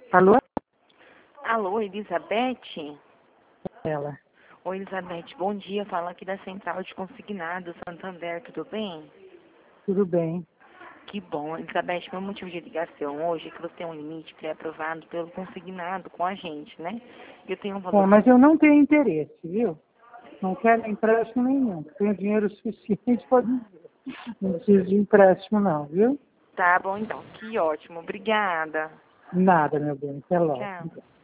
Alô? Alô, Elizabeth? Ela. Oi, Elizabeth, bom dia. Fala aqui da Central de Consignado, Santander, tudo bem? Tudo bem. Que bom. Elizabeth, meu motivo de ligação hoje é que você tem um limite pré-aprovado pelo consignado com a gente, né? Eu tenho um valor... Bom, mas eu não tenho interesse, viu? Não quero empréstimo nenhum. Tenho dinheiro suficiente para viver. Não preciso de empréstimo não, viu? Tá bom, então. Que ótimo. Obrigada. Nada, meu bem. Até logo. Tchau.